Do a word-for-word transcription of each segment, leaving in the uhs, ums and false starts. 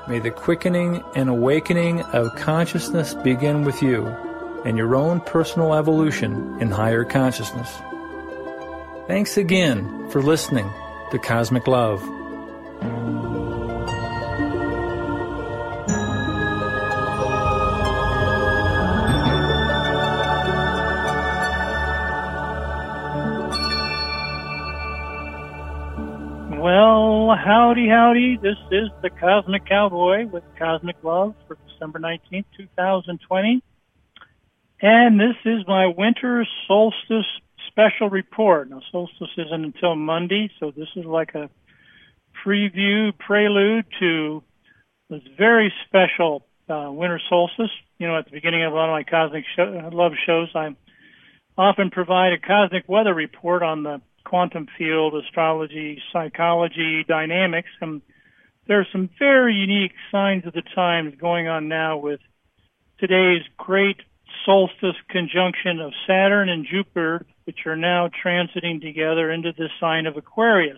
May the quickening and awakening of consciousness begin with you and your own personal evolution in higher consciousness. Thanks again for listening to Cosmic Love. Well, howdy, howdy. This is the Cosmic Cowboy with Cosmic Love for December nineteenth, two thousand twenty. And this is my winter solstice special report. Now, solstice isn't until Monday, so this is like a preview, prelude to this very special uh, winter solstice. You know, at the beginning of one of my Cosmic show, Love shows, I often provide a cosmic weather report on the quantum field, astrology, psychology, dynamics, and there are some very unique signs of the times going on now with today's great solstice conjunction of Saturn and Jupiter, which are now transiting together into the sign of Aquarius.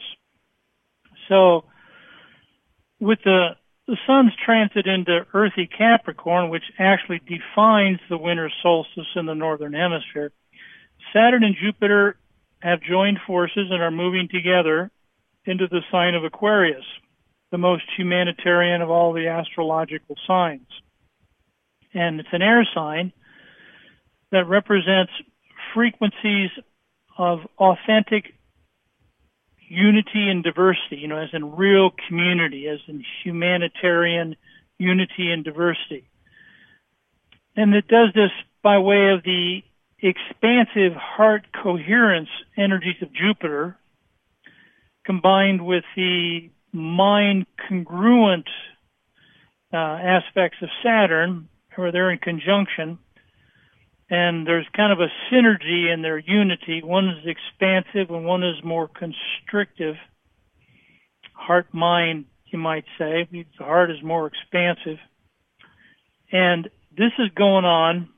So with the, the sun's transit into earthy Capricorn, which actually defines the winter solstice in the northern hemisphere, Saturn and Jupiter have joined forces and are moving together into the sign of Aquarius, the most humanitarian of all the astrological signs. And it's an air sign that represents frequencies of authentic unity and diversity, you know, as in real community, as in humanitarian unity and diversity. And it does this by way of the expansive heart coherence energies of Jupiter combined with the mind congruent uh, aspects of Saturn, where they're in conjunction, and there's kind of a synergy in their unity. One is expansive and one is more constrictive. Heart-mind, you might say. The heart is more expansive. And this is going on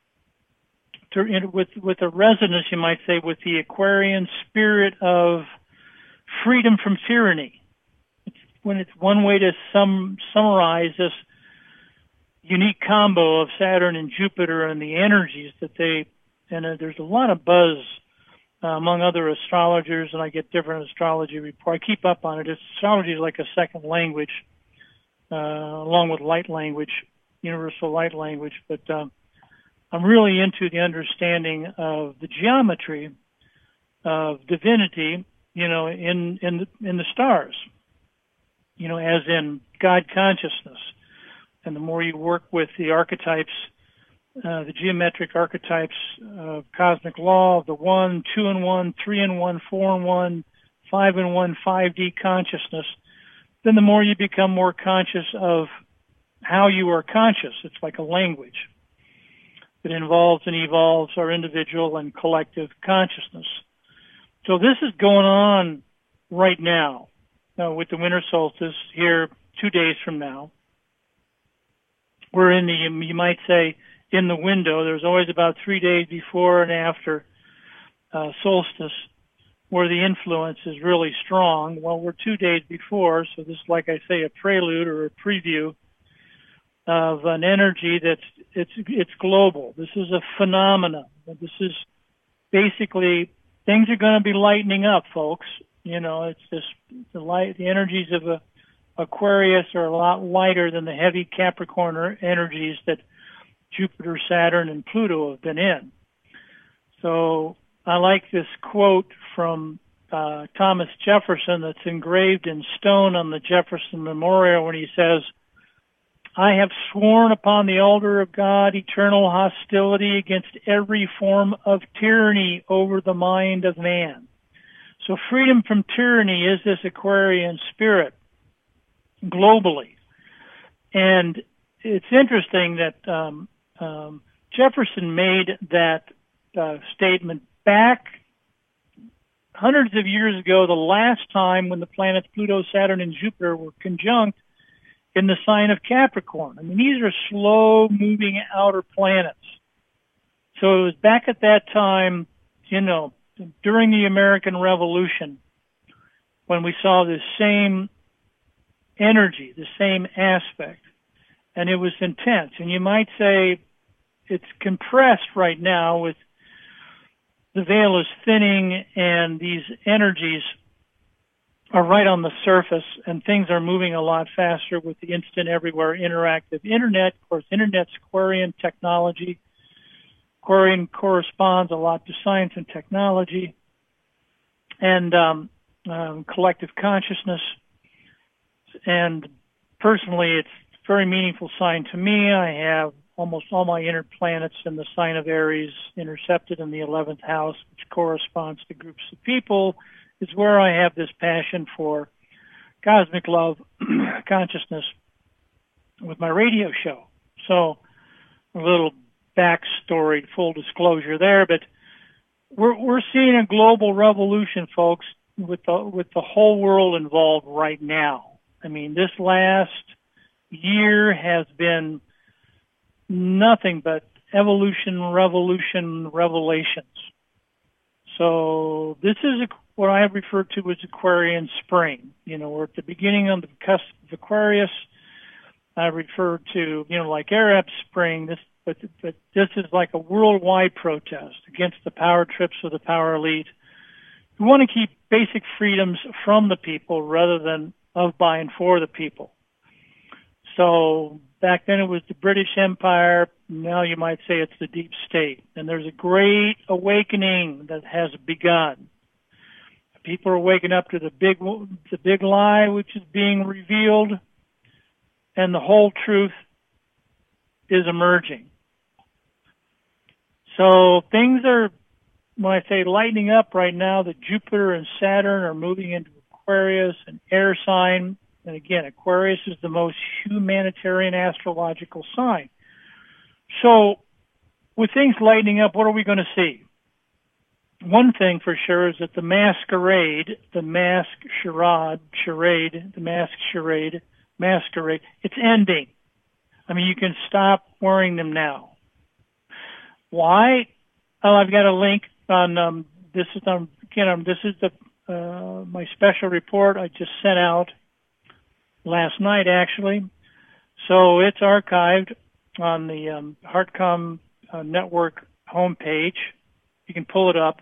To, with with a resonance, you might say, with the Aquarian spirit of freedom from tyranny. It's, when it's one way to sum, summarize this unique combo of Saturn and Jupiter and the energies that they, and uh, there's a lot of buzz uh, among other astrologers, and I get different astrology reports. I keep up on it. It's, astrology is like a second language, uh, along with light language, universal light language, but um, I'm really into the understanding of the geometry of divinity, you know, in in the, in the stars, you know, as in God consciousness. And the more you work with the archetypes, uh, the geometric archetypes of cosmic law of the one, two and one, three and one, four and one, five and one, five D consciousness, then the more you become more conscious of how you are conscious. It's like a language. It involves and evolves our individual and collective consciousness. So this is going on right now uh, with the winter solstice here two days from now. We're in the, you might say, in the window. There's always about three days before and after uh, solstice where the influence is really strong. Well, we're two days before, so this is, like I say, a prelude or a preview of an energy that's it's it's global. This is a phenomenon. This is basically things are going to be lightening up, folks. You know, it's just the light. The energies of a Aquarius are a lot lighter than the heavy Capricorn energies that Jupiter, Saturn, and Pluto have been in. So I like this quote from uh, Thomas Jefferson that's engraved in stone on the Jefferson Memorial when he says, "I have sworn upon the altar of God eternal hostility against every form of tyranny over the mind of man." So freedom from tyranny is this Aquarian spirit globally. And it's interesting that um, um, Jefferson made that uh, statement back hundreds of years ago, the last time when the planets Pluto, Saturn, and Jupiter were conjunct in the sign of Capricorn. I mean, these are slow-moving outer planets. So it was back at that time, you know, during the American Revolution, when we saw this same energy, the same aspect. And it was intense. And you might say it's compressed right now with the veil is thinning and these energies are right on the surface and things are moving a lot faster with the instant everywhere interactive internet. Of course, internet's Aquarian technology. Aquarian corresponds a lot to science and technology and um, um, collective consciousness. And personally, it's a very meaningful sign to me. I have almost all my inner planets in the sign of Aries intercepted in the eleventh house, which corresponds to groups of people, is where I have this passion for cosmic love, consciousness with my radio show. So a little backstory, full disclosure there, but we're we're seeing a global revolution, folks, with the with the whole world involved right now. I mean, this last year has been nothing but evolution, revolution, revelations. So this is what I have referred to as Aquarian spring. You know, we're at the beginning of the cusp of Aquarius. I refer to, you know, like Arab Spring, this, but, but this is like a worldwide protest against the power trips of the power elite. We want to keep basic freedoms from the people rather than of, by, and for the people. So back then it was the British Empire. Now you might say it's the deep state. And there's a great awakening that has begun. People are waking up to the big, the big lie, which is being revealed, and the whole truth is emerging. So things are, when I say lightening up right now, that Jupiter and Saturn are moving into Aquarius, an air sign. And again, Aquarius is the most humanitarian astrological sign. So with things lightening up, what are we going to see? One thing for sure is that the masquerade, the mask charade, charade, the mask charade, masquerade, it's ending. I mean, you can stop wearing them now. Why? Oh, I've got a link on, um, this is, um, again, um, this is the, uh, my special report I just sent out last night, actually. So it's archived on the um, HeartCom uh, network homepage. You can pull it up.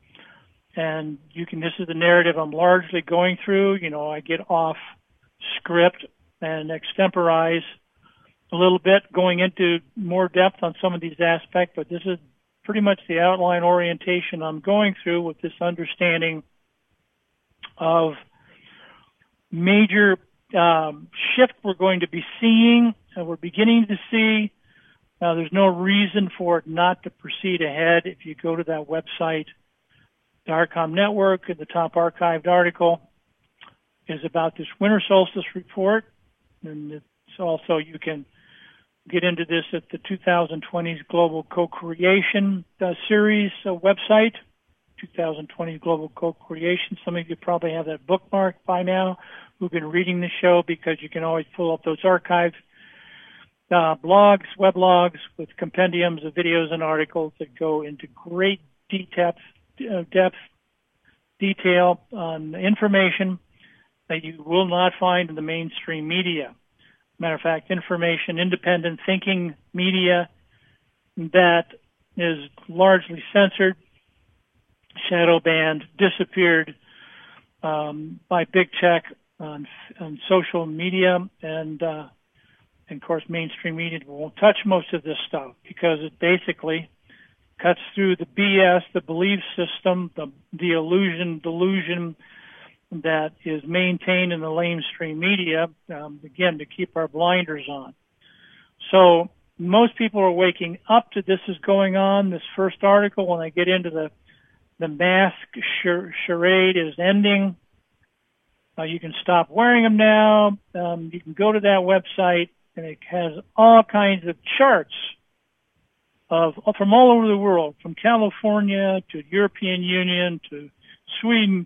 And you can, this is the narrative I'm largely going through. You know, I get off script and extemporize a little bit, going into more depth on some of these aspects, but this is pretty much the outline orientation I'm going through with this understanding of major um, shift we're going to be seeing, and we're beginning to see. Now, there's no reason for it not to proceed ahead. If you go to that website, the HeartCom Network, and the top archived article is about this winter solstice report. And it's also, you can get into this at the twenty twenty's Global Co-Creation uh, Series uh, website, twenty twenty Global Co-Creation. Some of you probably have that bookmarked by now who've been reading the show, because you can always pull up those archives, uh, blogs, weblogs with compendiums of videos and articles that go into great depth, uh, depth detail on information that you will not find in the mainstream media. Matter of fact, information, independent thinking media that is largely censored, shadow banned, disappeared um, by big tech on, on social media, and, uh, and of course mainstream media won't touch most of this stuff because it basically cuts through the B S, the belief system, the, the illusion, delusion that is maintained in the mainstream media, um, again, to keep our blinders on. So most people are waking up to this is going on. This first article, when I get into the, the mask charade is ending. Uh, you can stop wearing them now. Um, you can go to that website, and it has all kinds of charts of from all over the world, from California to European Union to Sweden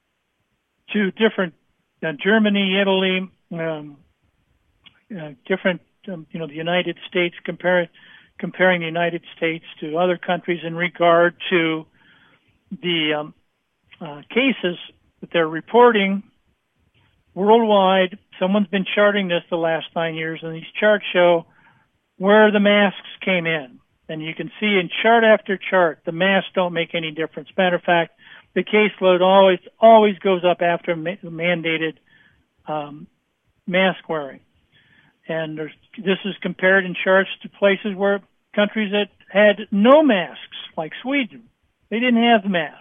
to different uh, Germany, Italy, um, uh, different, um, you know, the United States, compare, comparing the United States to other countries in regard to the um, uh, cases that they're reporting worldwide, someone's been charting this the last nine years, and these charts show where the masks came in. And you can see in chart after chart, the masks don't make any difference. Matter of fact, the caseload always always goes up after ma- mandated um, mask wearing. And there's, this is compared in charts to places where countries that had no masks, like Sweden. They didn't have masks.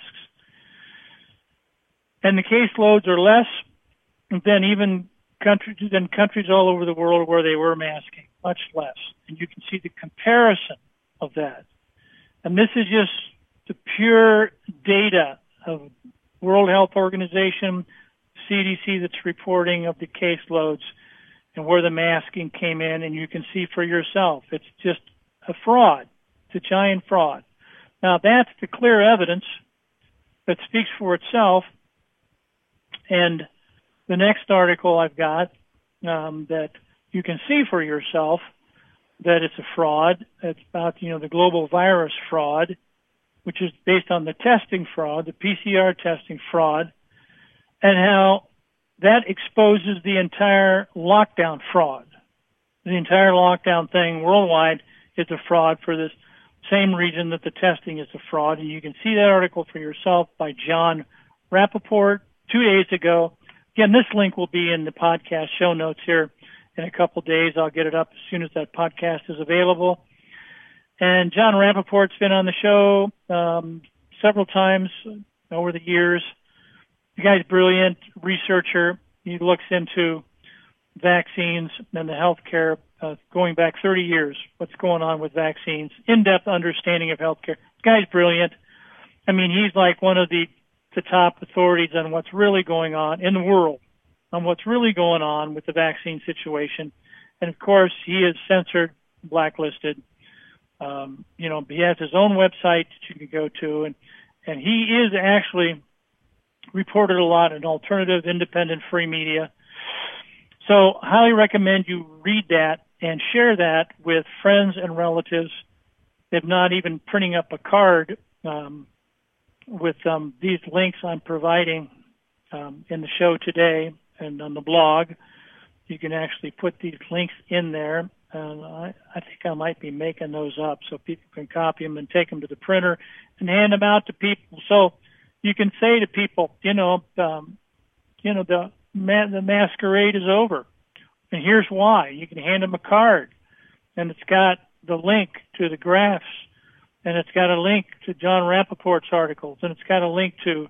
And the caseloads are less than even countries, than countries all over the world where they were masking, much less. And you can see the comparison of that. And this is just the pure data of World Health Organization, C D C that's reporting of the caseloads and where the masking came in, and you can see for yourself. It's just a fraud. It's a giant fraud. Now, that's the clear evidence that speaks for itself. And the next article I've got um, that you can see for yourself that it's a fraud. It's about, you know, the global virus fraud, which is based on the testing fraud, the P C R testing fraud, and how that exposes the entire lockdown fraud. The entire lockdown thing worldwide is a fraud for this same reason that the testing is a fraud. And you can see that article for yourself by John Rappaport two days ago. Again, this link will be in the podcast show notes here in a couple of days. I'll get it up as soon as that podcast is available. And John Rappaport's been on the show um, several times over the years. The guy's brilliant researcher. He looks into vaccines and the healthcare uh, going back thirty years, what's going on with vaccines, in-depth understanding of healthcare. The guy's brilliant. I mean, he's like one of the, the top authorities on what's really going on in the world, on what's really going on with the vaccine situation. And, of course, he is censored, blacklisted. Um, you know, he has his own website that you can go to, and, and he is actually reported a lot in alternative, independent, free media. So highly recommend you read that and share that with friends and relatives. If not even printing up a card um, with um, these links I'm providing um, in the show today and on the blog, you can actually put these links in there. And I, I think I might be making those up so people can copy them and take them to the printer and hand them out to people. So you can say to people, you know, um, you know, the ma- the masquerade is over, and here's why. You can hand them a card, and it's got the link to the graphs, and it's got a link to John Rappaport's articles, and it's got a link to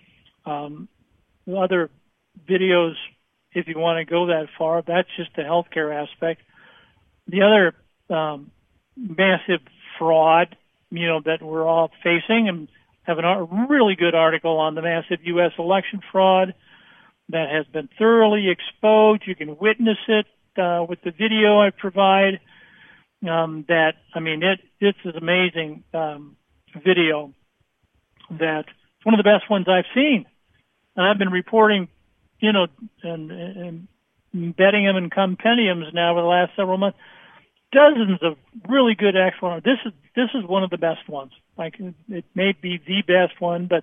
um, other videos if you want to go that far. That's just the healthcare aspect. The other um, massive fraud, you know, that we're all facing, and have a really good article on the massive U S election fraud that has been thoroughly exposed. You can witness it uh, with the video I provide. Um, that, I mean, it this is amazing um, video that it's one of the best ones I've seen. And I've been reporting, you know, and, and embedding them in compendiums now for the last several months. Dozens of really good excellent. This is this is one of the best ones. Like, it may be the best one, but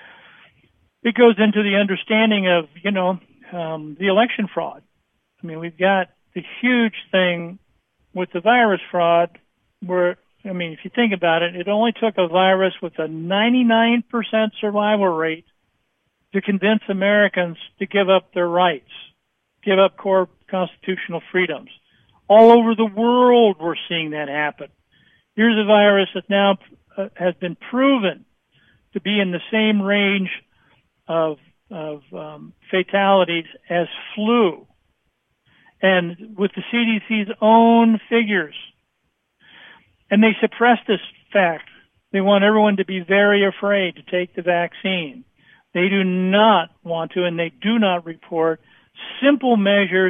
it goes into the understanding of, you know, um, the election fraud. I mean, we've got the huge thing with the virus fraud where, I mean, if you think about it, it only took a virus with a ninety-nine percent survival rate to convince Americans to give up their rights, give up core constitutional freedoms. All over the world, we're seeing that happen. Here's a virus that now uh, has been proven to be in the same range of, of um, fatalities as flu. And with the C D C's own figures. And they suppress this fact. They want everyone to be very afraid to take the vaccine. They do not want to, and they do not report simple measures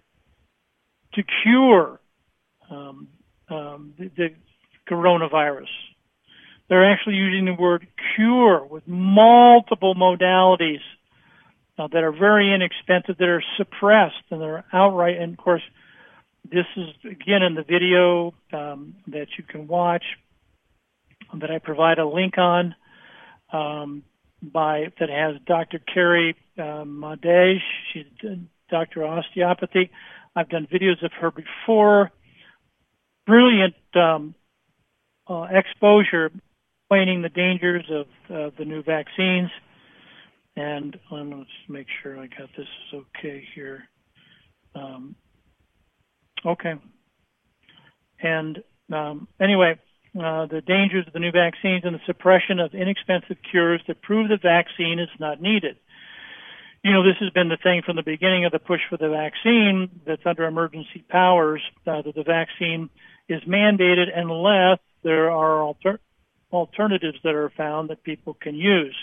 to cure um, um, the, the coronavirus. They're actually using the word cure with multiple modalities uh, that are very inexpensive, that are suppressed, and they're outright. And of course, this is again in the video um, that you can watch that I provide a link on. Um, by that has Doctor Carrie uh, Madej. She's a doctor of osteopathy. I've done videos of her before. Brilliant um, uh, exposure, explaining the dangers of uh, the new vaccines. And um, let's make sure I got this okay here. Um, okay. And um, anyway, uh, the dangers of the new vaccines and the suppression of inexpensive cures that prove the vaccine is not needed. You know, this has been the thing from the beginning of the push for the vaccine that's under emergency powers, uh, that the vaccine is mandated unless there are alter- alternatives that are found that people can use.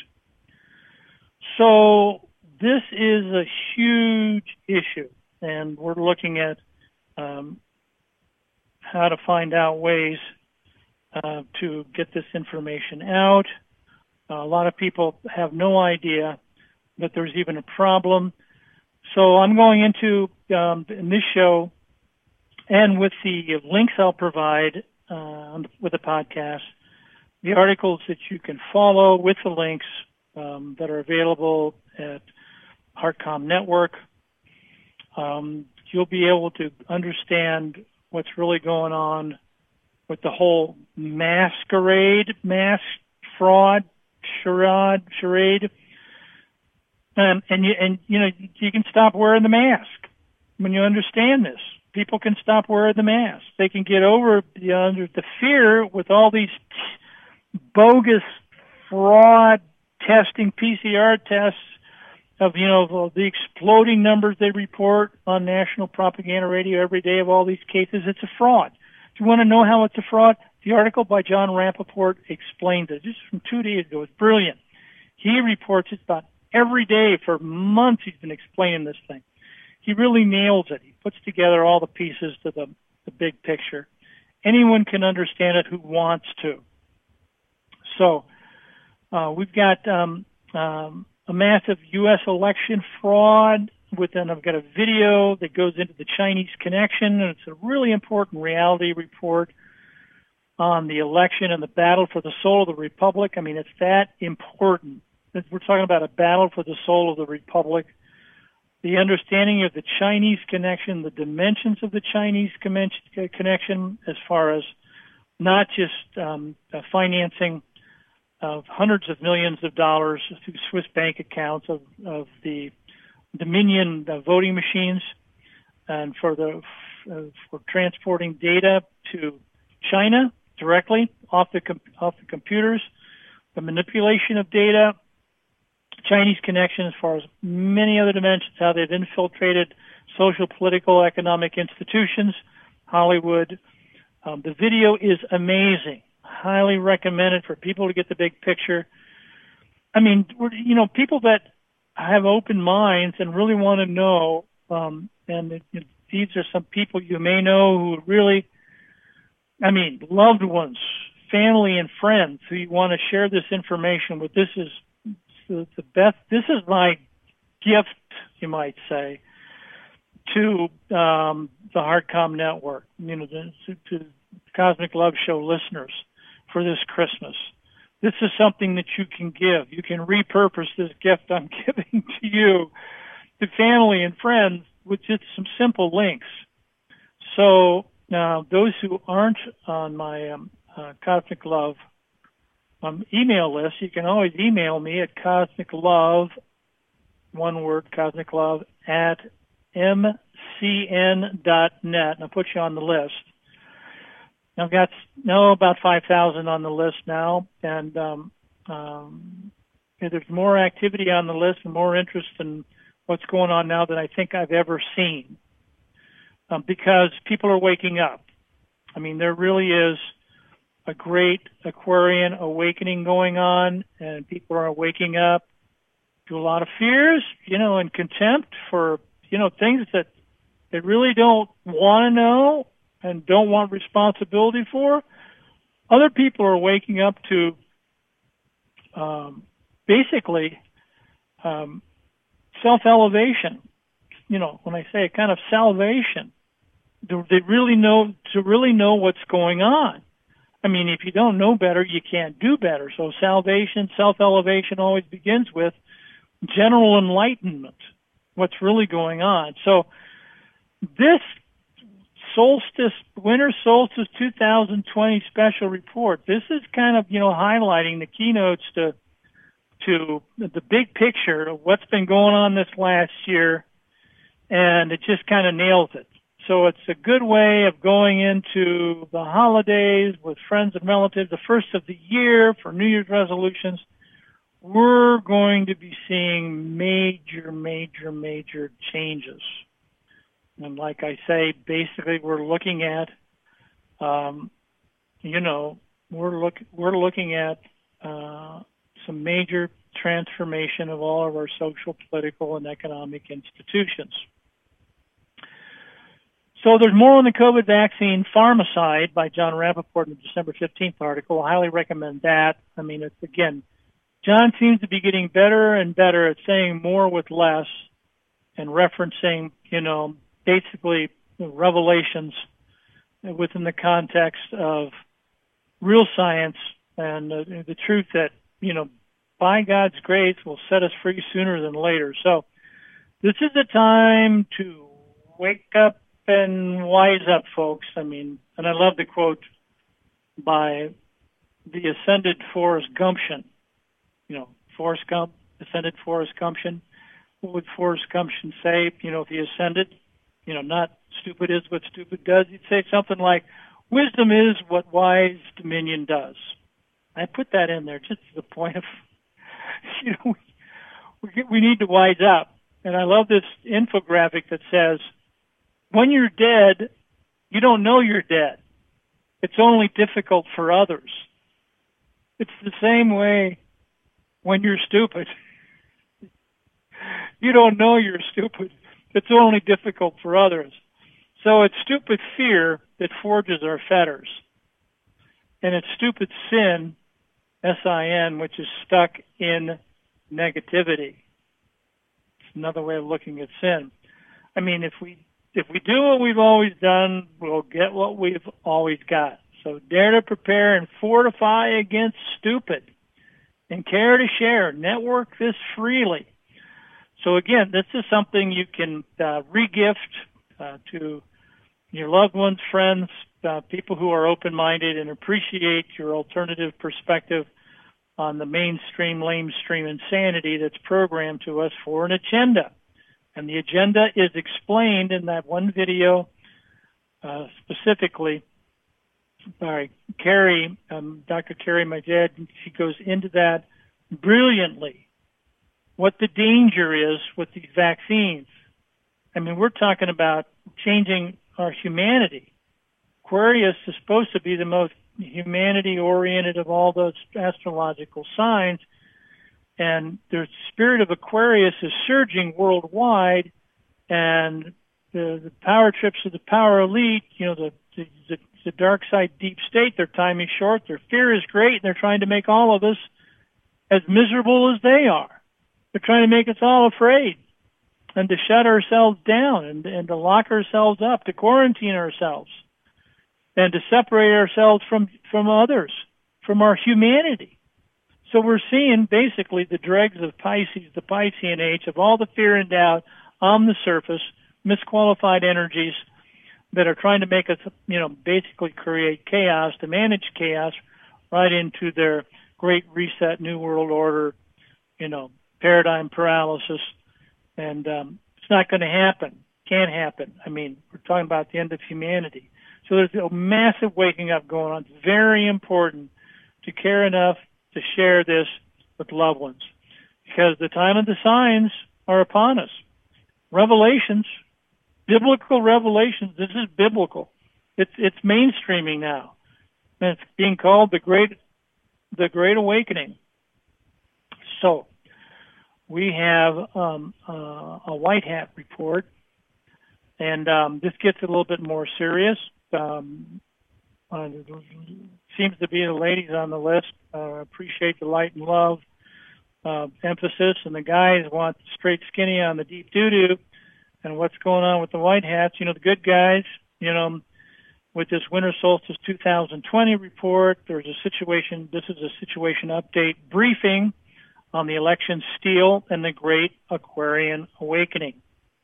So this is a huge issue, and we're looking at um, how to find out ways uh, to get this information out. Uh, a lot of people have no idea that there's even a problem. So I'm going into, um, in this show, and with the links I'll provide uh, with the podcast, the articles that you can follow with the links um, that are available at HeartCom Network, um, you'll be able to understand what's really going on with the whole masquerade, mask fraud, charade, charade. Um, and you, and you know, you can stop wearing the mask when you understand this. People can stop wearing the mask. They can get over the under the fear with all these bogus fraud testing, P C R tests of, you know, the exploding numbers they report on national propaganda radio every day of all these cases. It's a fraud. If you want to know how it's a fraud, the article by John Rappaport explains it. Just from two days ago. It's brilliant. He reports it about every day for months. He's been explaining this thing. He really nails it. He puts together all the pieces to the, the big picture. Anyone can understand it who wants to. So uh, we've got um, um, a massive U S election fraud. Within, I've got a video that goes into the Chinese connection, and it's a really important reality report on the election and the battle for the soul of the republic. I mean, it's that important. We're talking about a battle for the soul of the republic. The understanding of the Chinese connection, the dimensions of the Chinese connection, as far as not just um, uh, financing of hundreds of millions of dollars through Swiss bank accounts of, of the Dominion uh, voting machines, and for the uh, for transporting data to China directly off the com- off the computers, the manipulation of data, Chinese connection as far as many other dimensions, how they've infiltrated social, political, economic institutions, Hollywood. Um, the video is amazing. Highly recommended for people to get the big picture. I mean, we're, you know, people that have open minds and really want to know, um, and it, it, these are some people you may know who really, I mean, loved ones, family and friends who you want to share this information with. This is the, the best, this is my gift, you might say, to um, the HeartCom Network, you know, the, to, to Cosmic Love Show listeners for this Christmas. This is something that you can give. You can repurpose this gift I'm giving to you, to family and friends, with just some simple links. So now, those who aren't on my um, uh, Cosmic Love um, email list, you can always email me at Cosmic Love, one word, Cosmic Love, at m c n dot net, and I'll put you on the list. I've got no about five thousand on the list now, and um, um, there's more activity on the list and more interest in what's going on now than I think I've ever seen, um, because people are waking up. I mean, there really is a great Aquarian awakening going on, and people are waking up to a lot of fears, you know, and contempt for, you know, things that they really don't want to know and don't want responsibility for. Other people are waking up to um, basically um, self-elevation. You know, when I say a kind of salvation, do they really know to really know what's going on? I mean, if you don't know better, you can't do better. So salvation, self-elevation always begins with general enlightenment, what's really going on. So this solstice, winter solstice two thousand twenty special report, this is kind of, you know, highlighting the keynotes to to the big picture of what's been going on this last year, and it just kind of nails it. So it's a good way of going into the holidays with friends and relatives, the first of the year for New Year's resolutions. We're going to be seeing major, major, major changes. And like I say, basically we're looking at, um, you know, we're look we're looking at uh, some major transformation of all of our social, political, and economic institutions. So there's more on the COVID vaccine pharmacide by John Rappaport in the December fifteenth article. I highly recommend that. I mean, it's, again, John seems to be getting better and better at saying more with less and referencing, you know, basically revelations within the context of real science and uh, the truth that, you know, by God's grace will set us free sooner than later. So this is the time to wake up and wise up, folks. I mean, and I love the quote by the ascended Forrest Gumption. You know, Forrest Gump, ascended Forrest Gumption. What would Forrest Gumption say, you know, if he ascended? You know, not stupid is what stupid does. He'd say something like, wisdom is what wise dominion does. I put that in there just to the point of, you know, we, we need to wise up. And I love this infographic that says, when you're dead, you don't know you're dead. It's only difficult for others. It's the same way when you're stupid. You don't know you're stupid. It's only difficult for others. So it's stupid fear that forges our fetters. And it's stupid sin, S I N, which is stuck in negativity. It's another way of looking at sin. I mean, if we if we do what we've always done, we'll get what we've always got. So dare to prepare and fortify against stupid, and care to share. Network this freely. So again, this is something you can uh, re-gift uh, to your loved ones, friends, uh, people who are open-minded and appreciate your alternative perspective on the mainstream, lamestream insanity that's programmed to us for an agenda. And the agenda is explained in that one video uh, specifically by Carrie, um, Doctor Carrie Majed. She goes into that brilliantly, what the danger is with these vaccines. I mean, we're talking about changing our humanity. Aquarius is supposed to be the most humanity-oriented of all those astrological signs, and the spirit of Aquarius is surging worldwide, and the, the power trips of the power elite, you know, the, the, the, the dark side deep state, their time is short, their fear is great, and they're trying to make all of us as miserable as they are. They're trying to make us all afraid and to shut ourselves down and, and to lock ourselves up, to quarantine ourselves and to separate ourselves from, from others, from our humanity. So we're seeing basically the dregs of Pisces, the Piscean age, of all the fear and doubt on the surface, misqualified energies that are trying to make us, you know, basically create chaos, to manage chaos right into their great reset, new world order, you know, paradigm paralysis. And um, it's not going to happen. Can't happen. I mean, we're talking about the end of humanity. So there's a massive waking up going on. It's very important to care enough to share this with loved ones, because the time of the signs are upon us. Revelations, biblical revelations, this is biblical. It's it's mainstreaming now. And it's being called the Great the Great Awakening. So we have um, uh, a white hat report, and um, this gets a little bit more serious. Um, uh, seems to be the ladies on the list uh, appreciate the light and love uh, emphasis, and the guys want straight skinny on the deep doo-doo. And what's going on with the white hats? You know, the good guys, you know, with this Winter Solstice two thousand twenty report. There's a situation, this is a situation update briefing on the election steal and the Great Aquarian Awakening.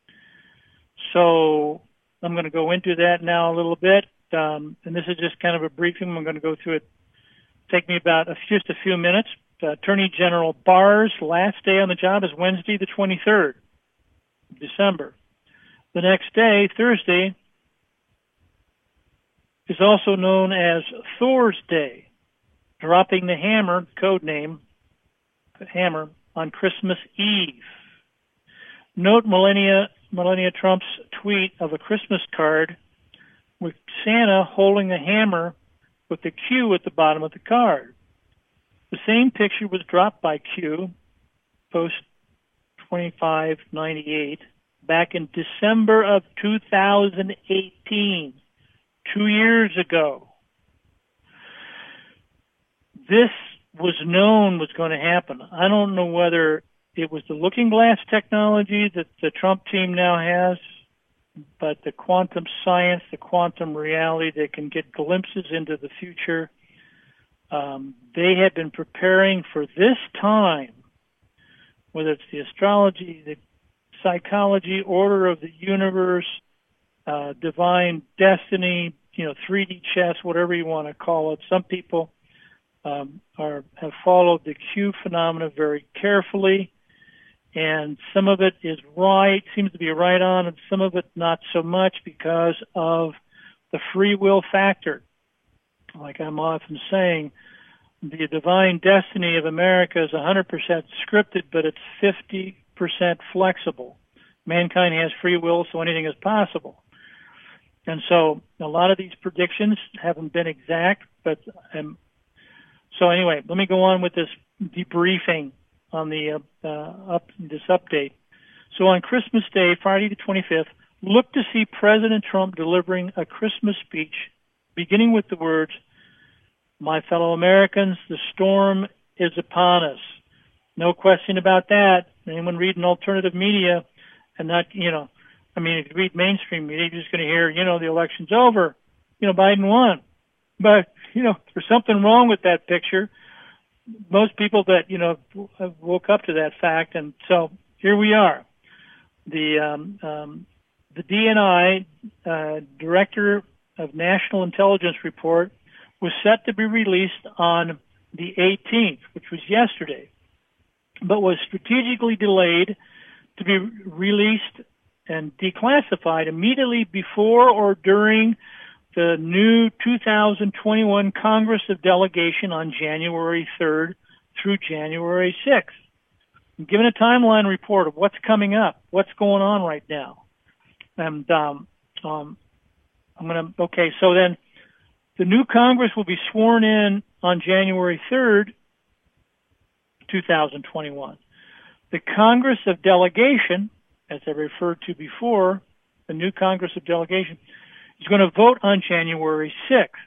So I'm going to go into that now a little bit, um, and this is just kind of a briefing. I'm going to go through it. Take me about a, just a few minutes. Uh, Attorney General Barr's last day on the job is Wednesday, the twenty-third of December. The next day, Thursday, is also known as Thor's Day, dropping the hammer, code name, hammer, on Christmas Eve. Note Melania, Melania Trump's tweet of a Christmas card with Santa holding a hammer with the Q at the bottom of the card. The same picture was dropped by Q, post twenty-five ninety-eight, back in December of two thousand eighteen, two years ago. This was known was going to happen. I don't know whether it was the looking glass technology that the Trump team now has, but the quantum science, the quantum reality, they can get glimpses into the future. Um, they had been preparing for this time, whether it's the astrology, the psychology, order of the universe, uh, divine destiny, you know, three D chess, whatever you want to call it. Some people um, are have followed the Q phenomena very carefully, and some of it is right, seems to be right on, and some of it not so much because of the free will factor. Like I'm often saying, the divine destiny of America is one hundred percent scripted, but it's fifty percent flexible. Mankind has free will, so anything is possible. And so a lot of these predictions haven't been exact, but um, so anyway, let me go on with this debriefing on the uh, uh, up this update. So on Christmas Day, Friday the twenty-fifth, look to see President Trump delivering a Christmas speech beginning with the words, "My fellow Americans, the storm is upon us." No question about that. Anyone reading alternative media and not, you know, I mean, if you read mainstream media, you're just going to hear, you know, the election's over. You know, Biden won. But, you know, there's something wrong with that picture. Most people that, you know, woke up to that fact. And so here we are. The, um, um, the D N I, uh, Director of National Intelligence Report, was set to be released on the eighteenth, which was yesterday, but was strategically delayed to be released and declassified immediately before or during the new two thousand twenty-one Congress of Delegation on January third through January sixth. I'm giving a timeline report of what's coming up, what's going on right now. And um, um, I'm going to, okay, so then the new Congress will be sworn in on January third, two thousand twenty-one. The Congress of Delegation, as I referred to before, the new Congress of Delegation, is going to vote on January sixth.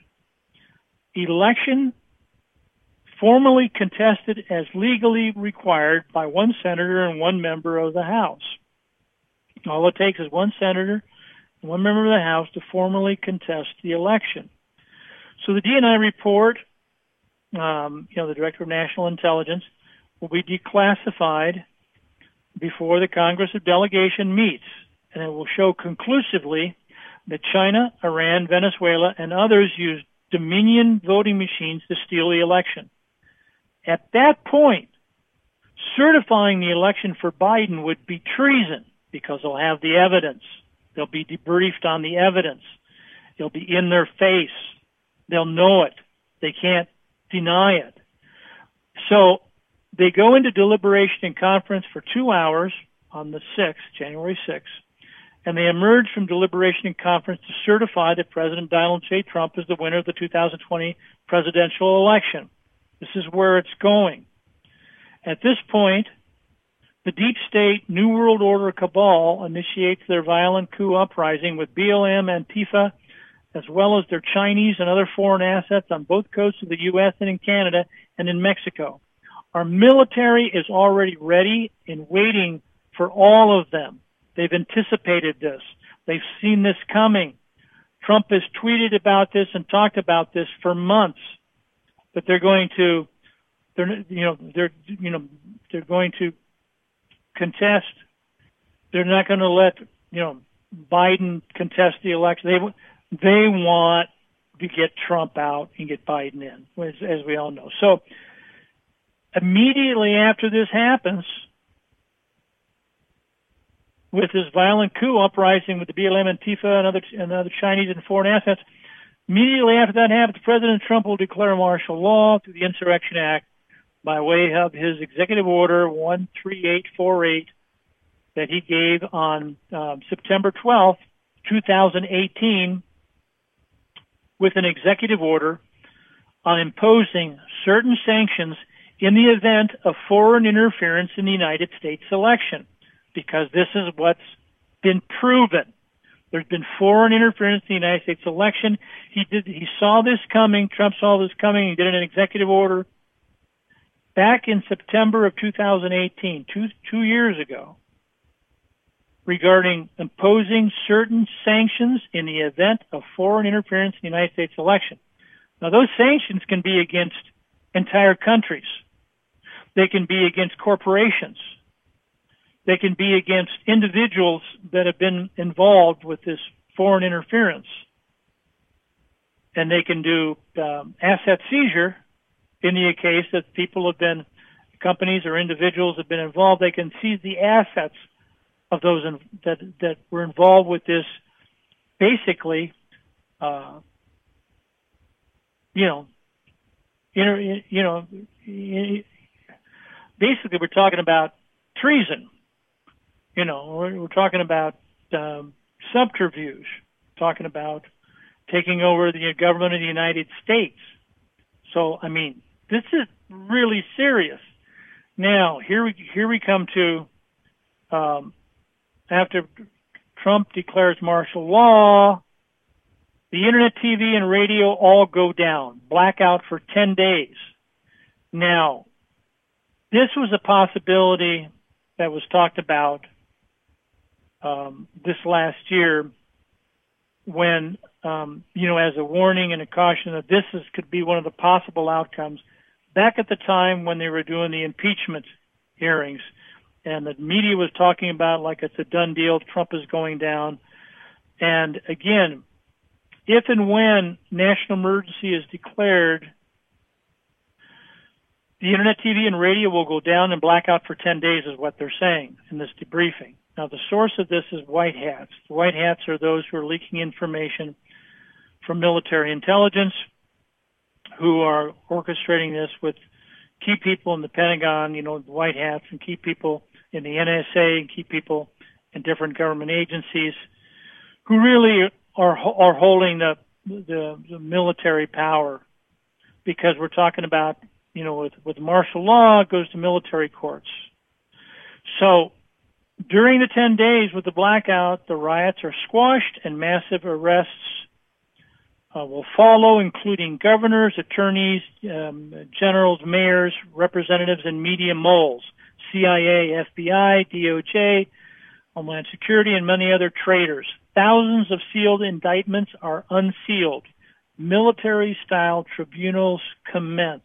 Election formally contested as legally required by one senator and one member of the House. All it takes is one senator and one member of the House to formally contest the election. So the D N I report, um, you know, the Director of National Intelligence, will be declassified before the Congress of Delegation meets, and it will show conclusively that China, Iran, Venezuela, and others used Dominion voting machines to steal the election. At that point, certifying the election for Biden would be treason because they'll have the evidence. They'll be debriefed on the evidence. It'll be in their face. They'll know it. They can't deny it. So they go into deliberation and conference for two hours on the sixth, January sixth, and they emerge from deliberation and conference to certify that President Donald J. Trump is the winner of the two thousand twenty presidential election. This is where it's going. At this point, the deep state New World Order cabal initiates their violent coup uprising with B L M, Antifa, as well as their Chinese and other foreign assets on both coasts of the U S and in Canada and in Mexico. Our military is already ready and waiting for all of them. They've anticipated this. They've seen this coming. Trump has tweeted about this and talked about this for months, that they're going to, they're, you know, they're, you know, they're going to contest. They're not going to let, you know, Biden contest the election. They, they want to get Trump out and get Biden in, as, as we all know. So immediately after this happens, with this violent coup uprising with the B L M, Antifa, and other, and other Chinese and foreign assets, immediately after that happens, President Trump will declare martial law through the Insurrection Act by way of his executive order one three eight four eight that he gave on um, September twelfth, two thousand eighteen, with an executive order on imposing certain sanctions in the event of foreign interference in the United States election, because this is what's been proven. There's been foreign interference in the United States election. He did. He saw this coming. Trump saw this coming. He did an executive order back in September of two thousand eighteen, two, two years ago, regarding imposing certain sanctions in the event of foreign interference in the United States election. Now, those sanctions can be against entire countries. They can be against corporations. They can be against individuals that have been involved with this foreign interference. And they can do um, asset seizure in the case that people have been, companies or individuals have been involved. They can seize the assets of those in, that that were involved with this, basically, uh, you know, inter, you know, basically we're talking about treason. You know, we're, we're talking about um, subterfuge, talking about taking over the government of the United States. So, I mean, this is really serious. Now, here we here we come to um, after Trump declares martial law, the internet, T V, and radio all go down, blackout for ten days. Now, this was a possibility that was talked about um, this last year when, um, you know, as a warning and a caution that this is, could be one of the possible outcomes. Back at the time when they were doing the impeachment hearings, and the media was talking about like it's a done deal, Trump is going down. And again, if and when national emergency is declared, the internet, T V, and radio will go down and blackout for ten days is what they're saying in this debriefing. Now, the source of this is white hats. The white hats are those who are leaking information from military intelligence, who are orchestrating this with key people in the Pentagon, you know, the white hats, and key people in the N S A, and key people in different government agencies, who really are are holding the the, the military power, because we're talking about, you know, with, with martial law, it goes to military courts. So during the ten days with the blackout, the riots are squashed and massive arrests uh, will follow, including governors, attorneys, um, generals, mayors, representatives, and media moles, C I A, F B I, D O J, Homeland Security, and many other traitors. Thousands of sealed indictments are unsealed. Military-style tribunals commence.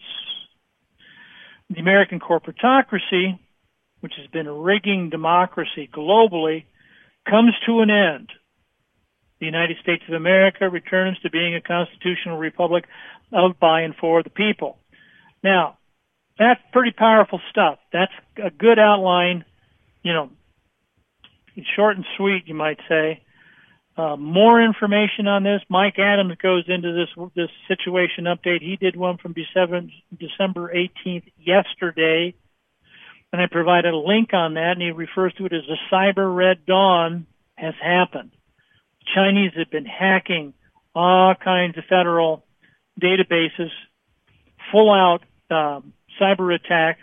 The American corporatocracy, which has been rigging democracy globally, comes to an end. The United States of America returns to being a constitutional republic of, by, and for the people. Now, that's pretty powerful stuff. That's a good outline, you know, short and sweet, you might say. Uh, more information on this. Mike Adams goes into this this situation update. He did one from December, December eighteenth yesterday, and I provided a link on that, and he refers to it as the Cyber Red Dawn has happened. Chinese have been hacking all kinds of federal databases, full-out um, cyber attack,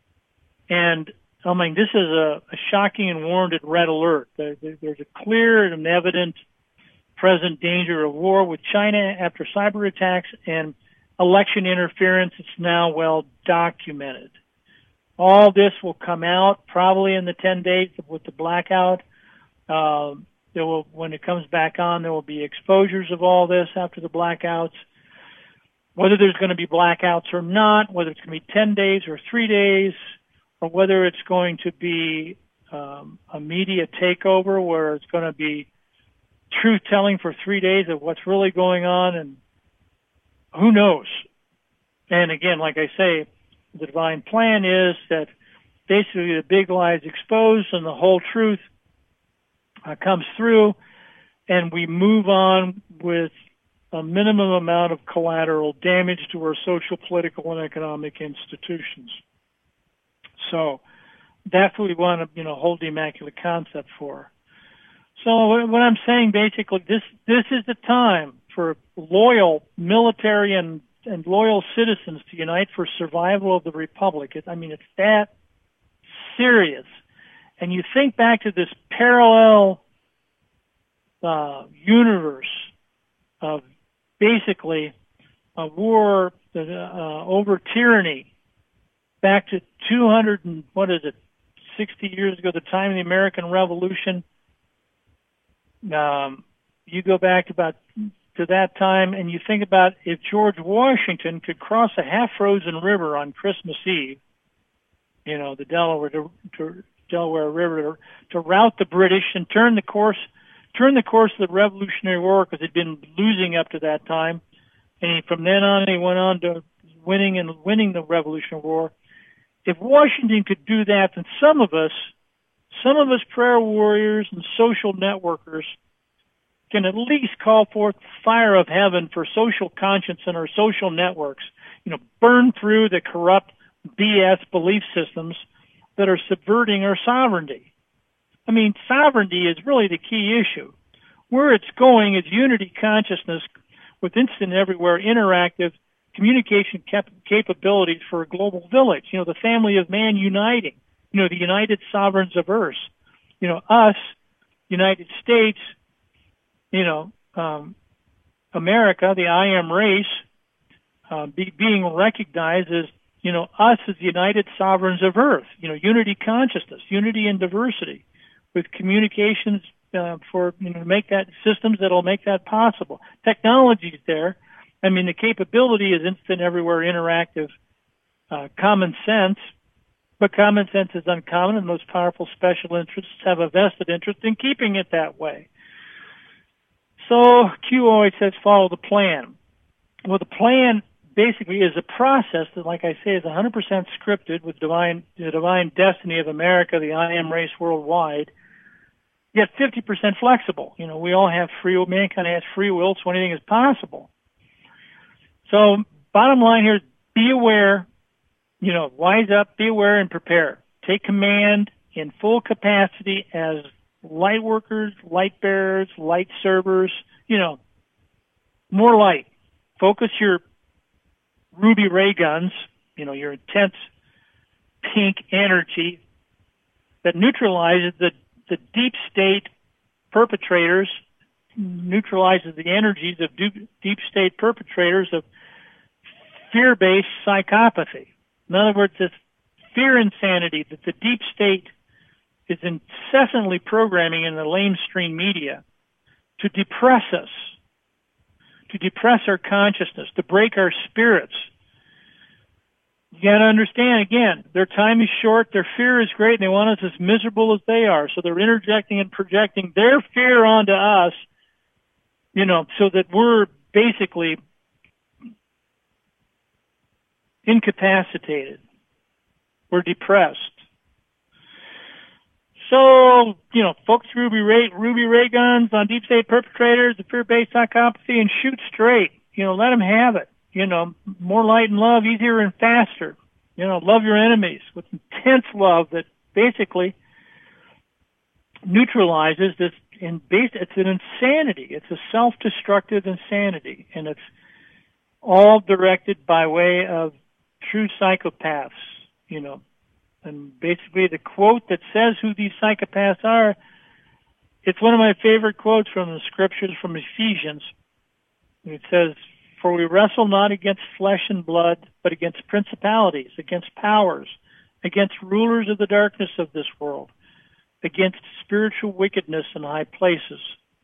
and I mean, this is a, a shocking and warranted red alert. There, there, there's a clear and evident present danger of war with China after cyber attacks and election interference. It's now well documented. All this will come out probably in the ten days with the blackout. Uh, There will, when it comes back on, there will be exposures of all this after the blackouts. Whether there's going to be blackouts or not, whether it's going to be ten days or three days, or whether it's going to be um, a media takeover where it's going to be truth-telling for three days of what's really going on, and who knows? And again, like I say, the divine plan is that basically the big lie is exposed and the whole truth uh, comes through, and we move on with a minimum amount of collateral damage to our social, political, and economic institutions. So that's what we want to, you know, hold the Immaculate Concept for. So what I'm saying, basically, this this is the time for loyal military and, and loyal citizens to unite for survival of the Republic. It, I mean, it's that serious. And you think back to this parallel uh, universe of basically a war uh, over tyranny back to two hundred and what is it, sixty years ago, the time of the American Revolution. Um, you go back about to that time, and you think about if George Washington could cross a half-frozen river on Christmas Eve, you know, the Delaware to, to Delaware River, to, to rout the British and turn the course, turn the course of the Revolutionary War, because he'd been losing up to that time, and he, from then on he went on to winning and winning the Revolutionary War. If Washington could do that, then some of us. Some of us prayer warriors and social networkers can at least call forth the fire of heaven for social conscience in our social networks, you know, burn through the corrupt B S belief systems that are subverting our sovereignty. I mean, sovereignty is really the key issue. Where it's going is unity consciousness with instant everywhere interactive communication cap- capabilities for a global village, you know, the family of man uniting. You know, the United Sovereigns of Earth, you know, us, United States, you know, um, America, the I am race, uh, be, being recognized as, you know, us as the United Sovereigns of Earth, you know, unity consciousness, unity and diversity with communications uh, for, you know, to make that systems that'll make that possible. Technology's there. I mean, the capability is instant everywhere interactive, uh, common sense. But common sense is uncommon, and most powerful special interests have a vested interest in keeping it that way. So Q always says follow the plan. Well, the plan basically is a process that, like I say, is one hundred percent scripted with divine, the divine destiny of America, the I am race worldwide, yet fifty percent flexible. You know, we all have free will. Mankind has free will, so anything is possible. So bottom line here is be aware. You know, wise up, be aware, and prepare. Take command in full capacity as light workers, light bearers, light servers, you know, more light. Focus your ruby ray guns, you know, your intense pink energy that neutralizes the, the deep state perpetrators, neutralizes the energies of deep, deep state perpetrators of fear-based psychopathy. In other words, it's fear insanity that the deep state is incessantly programming in the lamestream media to depress us, to depress our consciousness, to break our spirits. You got to understand, again, their time is short, their fear is great, and they want us as miserable as they are. So they're interjecting and projecting their fear onto us, you know, so that we're basically incapacitated. We're depressed. So, you know, focus ruby ray, ruby ray guns on deep state perpetrators, the fear-based psychopathy, and shoot straight. You know, let them have it. You know, more light and love, easier and faster. You know, love your enemies with intense love that basically neutralizes this. In base, it's an insanity. It's a self-destructive insanity, and it's all directed by way of true psychopaths, you know. And basically the quote that says who these psychopaths are, it's one of my favorite quotes from the scriptures from Ephesians. It says, "For we wrestle not against flesh and blood, but against principalities, against powers, against rulers of the darkness of this world, against spiritual wickedness in high places.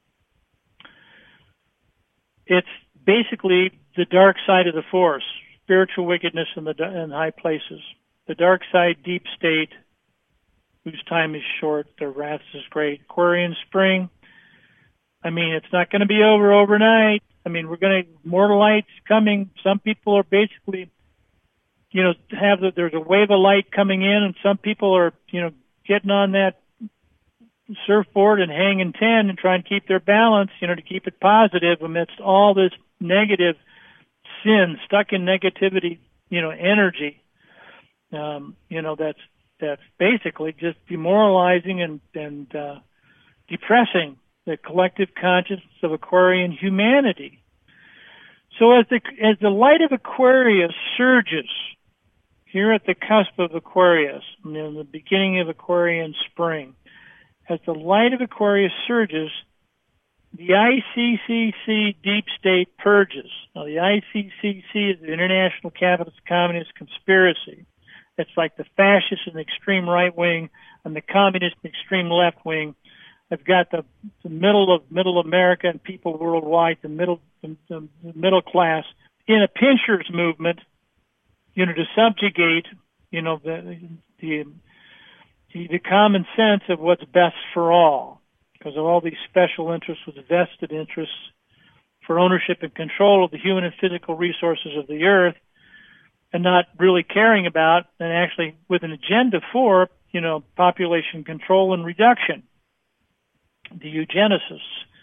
It's basically the dark side of the force, spiritual wickedness in the in high places. The dark side, deep state, whose time is short, their wrath is great. Aquarian spring, I mean, it's not going to be over overnight. I mean, we're going to, more light's coming. Some people are basically, you know, have the, there's a wave of light coming in, and some people are, you know, getting on that surfboard and hanging ten and trying to keep their balance, you know, to keep it positive amidst all this negative sin, stuck in negativity, you know, energy. Um, you know, that's that's basically just demoralizing and and uh, depressing the collective consciousness of Aquarian humanity. So as the as the light of Aquarius surges here at the cusp of Aquarius, you know, the beginning of Aquarian spring, as the light of Aquarius surges, the I C C C deep state purges. Now, the I C C C is the International Capitalist Communist Conspiracy. It's like the fascist and the extreme right wing and the communist and extreme left wing. They've got the, the middle of middle America and people worldwide, the middle the, the middle class, in a pinchers movement, you know, to subjugate, you know, the the the, the common sense of what's best for all, because of all these special interests with vested interests for ownership and control of the human and physical resources of the earth, and not really caring about, and actually with an agenda for, you know, population control and reduction, the eugenicists.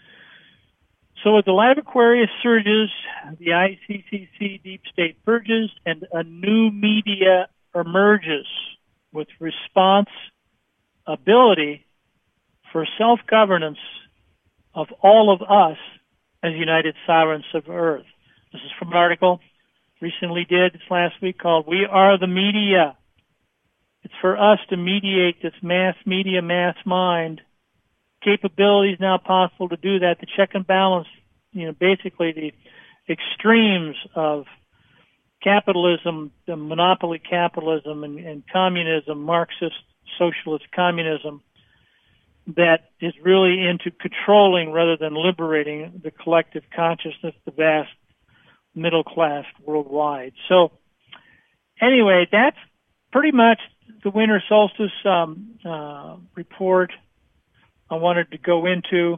So as the light of Aquarius surges, the I C C C deep state purges, and a new media emerges with response ability for self-governance of all of us as united sovereigns of Earth. This is from an article recently did this last week called "We Are the Media." It's for us to mediate this mass media, mass mind. Capabilities now possible to do that, to check and balance, you know, basically the extremes of capitalism, the monopoly capitalism and, and communism, Marxist, socialist communism, that is really into controlling rather than liberating the collective consciousness, the vast middle class worldwide. So anyway, that's pretty much the winter solstice um, uh, report I wanted to go into,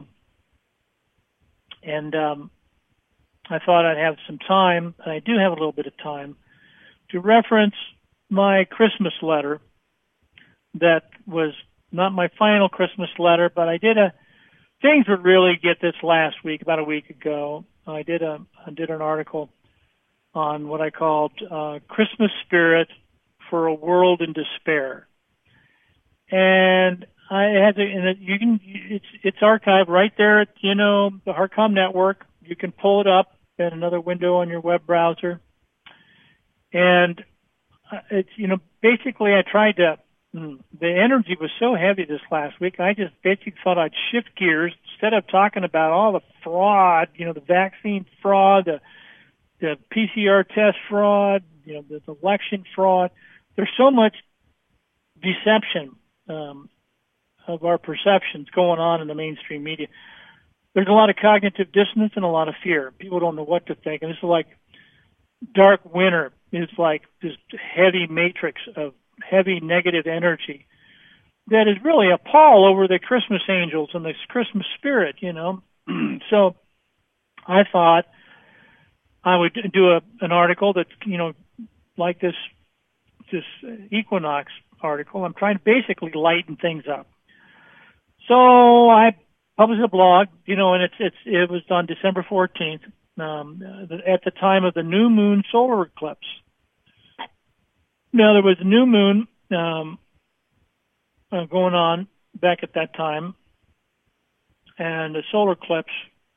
and um, I thought I'd have some time, and I do have a little bit of time, to reference my Christmas letter that was not my final Christmas letter, but I did a, things would really get this last week, about a week ago. I did a, I did an article on what I called uh, Christmas Spirit for a World in Despair. And I had to, and it, you can, it's, it's archived right there at, you know, the HeartCom network. You can pull it up in another window on your web browser. And it's, you know, basically I tried to, the energy was so heavy this last week, I just basically thought I'd shift gears. Instead of talking about all the fraud, you know, the vaccine fraud, the, the P C R test fraud, you know, the election fraud. There's so much deception um, of our perceptions going on in the mainstream media. There's a lot of cognitive dissonance and a lot of fear. People don't know what to think. And this is like dark winter. It's like this heavy matrix of heavy negative energy that is really a pall over the Christmas angels and this Christmas spirit, you know. So I thought I would do a, an article that, you know, like this, this equinox article. I'm trying to basically lighten things up. So I published a blog, you know, and it's, it's, it was on December fourteenth, um, at the time of the new moon solar eclipse. Now, there was a new moon um, uh, going on back at that time, and a solar eclipse,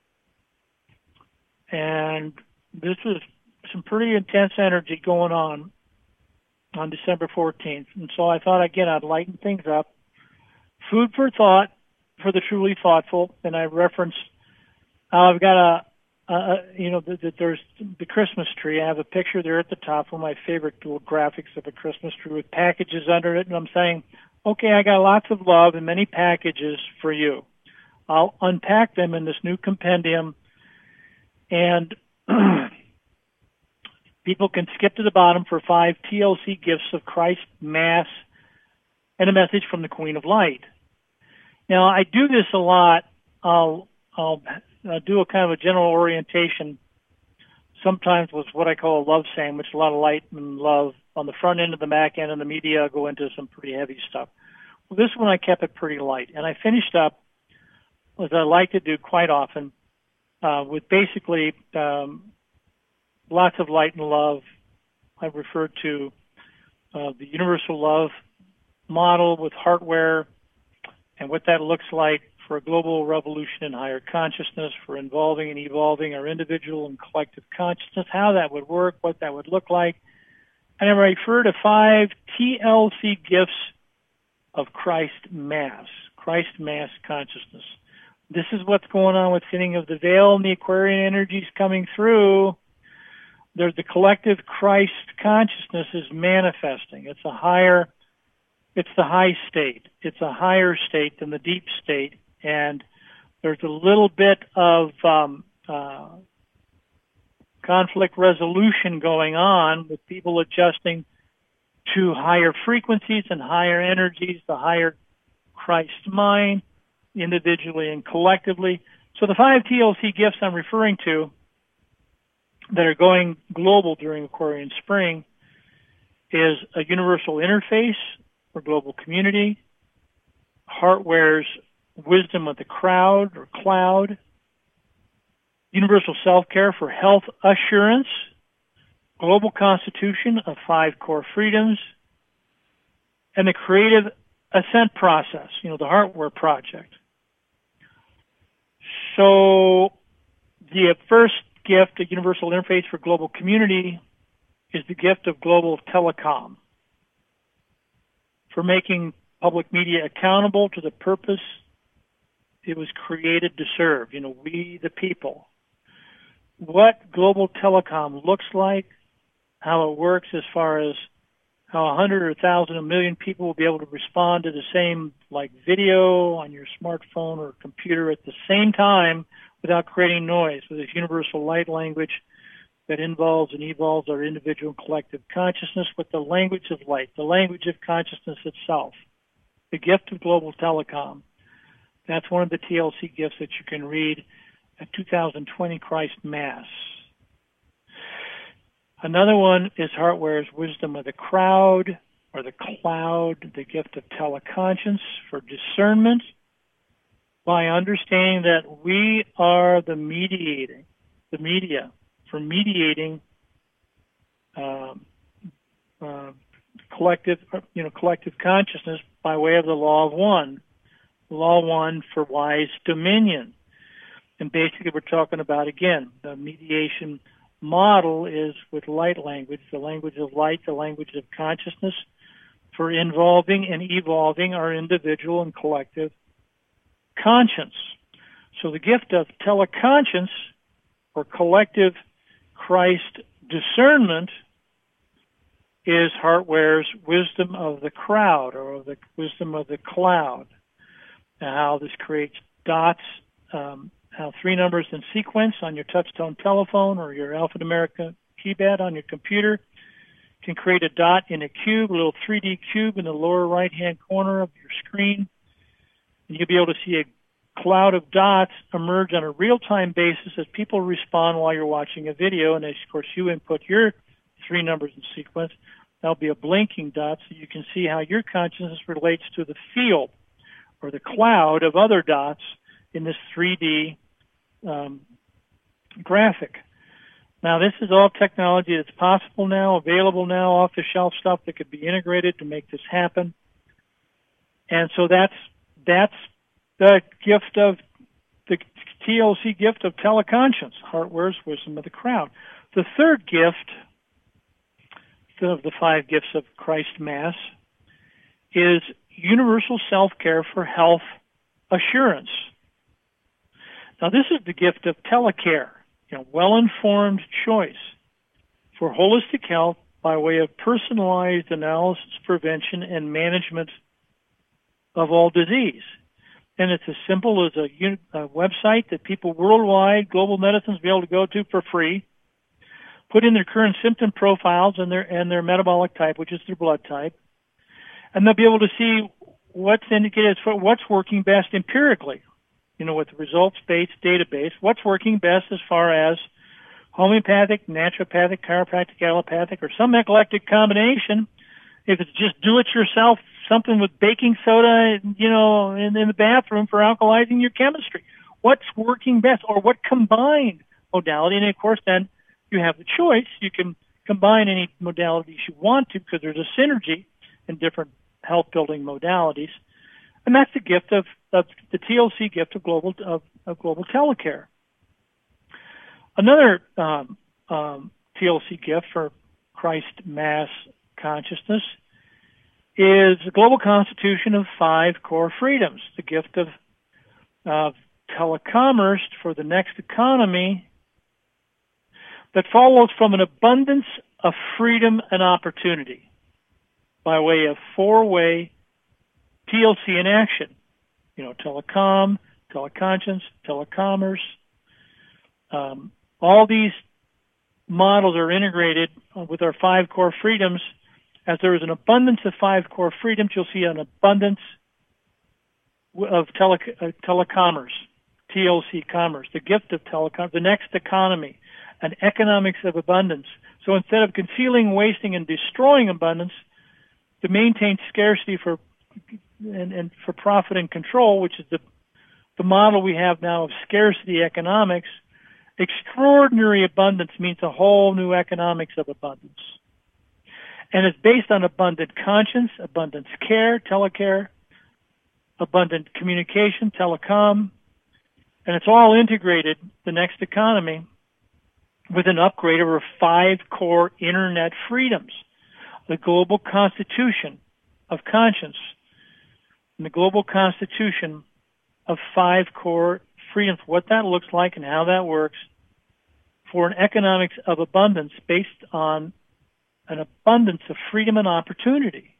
and this was some pretty intense energy going on on December fourteenth. And so I thought, again, I'd lighten things up. Food for thought for the truly thoughtful, and I referenced, uh, I've got a, Uh, you know, that the, there's the Christmas tree. I have a picture there at the top, one of my favorite little graphics of a Christmas tree with packages under it. And I'm saying, okay, I got lots of love and many packages for you. I'll unpack them in this new compendium, and people can skip to the bottom for five T L C gifts of Christ Mass and a message from the Queen of Light. Now, I do this a lot. I'll, I'll, I'll do a kind of a general orientation, sometimes with what I call a love sandwich, a lot of light and love on the front end of the back end, and the media go into some pretty heavy stuff. Well, this one I kept it pretty light, and I finished up, as I like to do quite often, uh, with basically um, lots of light and love. I referred to uh, the universal love model with Heartware and what that looks like for a global revolution in higher consciousness, for involving and evolving our individual and collective consciousness, how that would work, what that would look like. And I refer to five T L C gifts of Christ Mass, Christ Mass consciousness. This is what's going on with thinning of the veil and the Aquarian energies coming through. There's the collective Christ consciousness is manifesting. It's a higher, it's the high state. It's a higher state than the deep state. And there's a little bit of um, uh, conflict resolution going on with people adjusting to higher frequencies and higher energies, the higher Christ mind, individually and collectively. So the five T L C gifts I'm referring to that are going global during Aquarian Spring is a universal interface for global community, Heartware's wisdom of the crowd or cloud, universal self-care for health assurance, global constitution of five core freedoms, and the creative ascent process, you know, the Heartware project. So the first gift, a universal interface for global community, is the gift of global telecom for making public media accountable to the purpose it was created to serve, you know, we the people. What global telecom looks like, how it works as far as how a hundred or a thousand, a million people will be able to respond to the same, like, video on your smartphone or computer at the same time without creating noise, with this universal light language that involves and evolves our individual and collective consciousness with the language of light, the language of consciousness itself, the gift of global telecom. That's one of the T L C gifts that you can read at two thousand twenty Christ Mass. Another one is Heartware's wisdom of the crowd or the cloud, the gift of teleconscience for discernment by understanding that we are the mediating, the media for mediating um, uh, collective, you know, collective consciousness by way of the law of one, law one for wise dominion. And basically we're talking about, again, the mediation model is with light language, the language of light, the language of consciousness for involving and evolving our individual and collective conscience. So the gift of teleconscience or collective Christ discernment is Heartware's wisdom of the crowd or the wisdom of the cloud. Now, how this creates dots, um, how three numbers in sequence on your touch-tone telephone or your alphanumeric keypad on your computer can create a dot in a cube, a little three D cube in the lower right-hand corner of your screen. And you'll be able to see a cloud of dots emerge on a real-time basis as people respond while you're watching a video. And, of course, you input your three numbers in sequence. There'll be a blinking dot so you can see how your consciousness relates to the field or the cloud of other dots in this three D um, graphic. Now, this is all technology that's possible now, available now, off-the-shelf stuff that could be integrated to make this happen. And so that's that's the gift of the T L C gift of teleconscience, Heartware's wisdom of the crowd. The third gift of the five gifts of Christ Mass is universal self-care for health assurance. Now, this is the gift of telecare, you know, well-informed choice for holistic health by way of personalized analysis, prevention, and management of all disease. And it's as simple as a, a website that people worldwide, global medicines, will be able to go to for free, put in their current symptom profiles and their and their metabolic type, which is their blood type, and they'll be able to see what's indicated for what's working best empirically, you know, with the results-based database, what's working best as far as homeopathic, naturopathic, chiropractic, allopathic, or some eclectic combination. If it's just do-it-yourself, something with baking soda, you know, in, in the bathroom for alkalizing your chemistry. What's working best, or what combined modality? And, of course, then you have the choice. You can combine any modalities you want to because there's a synergy in different health-building modalities. And that's the gift of, of the T L C gift of global of, of global telecare. Another um, um, T L C gift for Christ Mass consciousness is the global constitution of five core freedoms, the gift of, of telecommerce for the next economy that follows from an abundance of freedom and opportunity by way of four-way T L C in action. You know, telecom, teleconscience, telecommerce. Um, all these models are integrated with our five core freedoms. As there is an abundance of five core freedoms, you'll see an abundance of tele, uh, telecommerce, T L C commerce, the gift of telecom, the next economy, an economics of abundance. So instead of concealing, wasting, and destroying abundance, to maintain scarcity for and, and for profit and control, which is the the model we have now of scarcity economics, extraordinary abundance means a whole new economics of abundance. And it's based on abundant conscience, abundance care, telecare, abundant communication, telecom, and it's all integrated, the next economy, with an upgrade of our five core internet freedoms, the global constitution of conscience, and the global constitution of five core freedoms, what that looks like and how that works for an economics of abundance based on an abundance of freedom and opportunity.